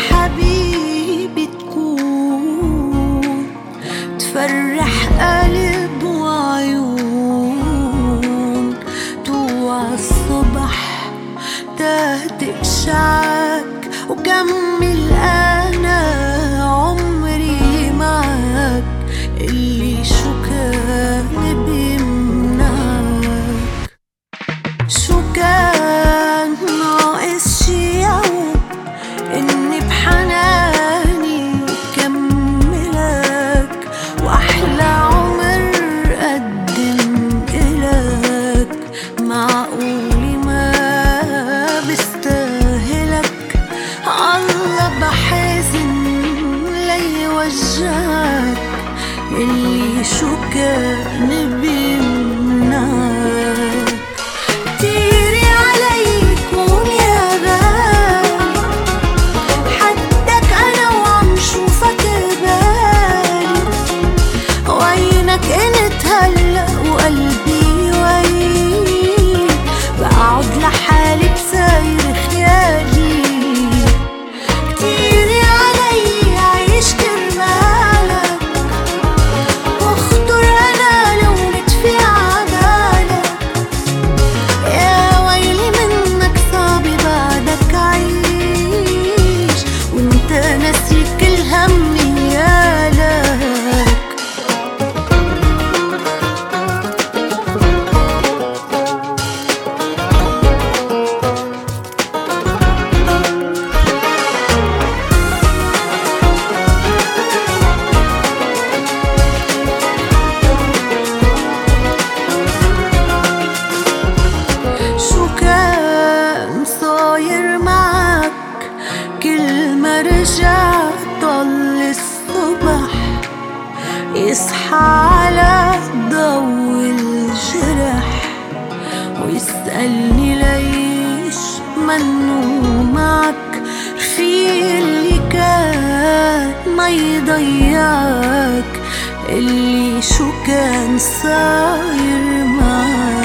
حبيبي تكون تفرح قلب وعيون، توعى الصبح تهدئ شعك وكمل أنا عمري معك. اللي شو كان بيمنعك، شو كان ناقص شي يوم إني بحناني كملك، وأحلى عمر قدم إلك. معقولي ما بستاهلك، الله بحزن ليوجعك. اللي شو كان بيمنعك، كتيري علي كون يا غالي، حدك أنا وعم شوفك بالي. وينك انت هلأ وقلبي ويك، بقعد لحالي بساير خيالي. كتيري علي عيش كرمالك، واخطر أنا لو نتفي عبالك. يا ويلي منك صعب بعدك عيش، وانت ناسي كل همي يالك. شو كان صاير معك كل ما رجعت طل الصبح، يصحى على ضو الجرح ويسألني ليش منو معك رفيق اللي كان ما يضيعك. اللي شو كان صاير معك.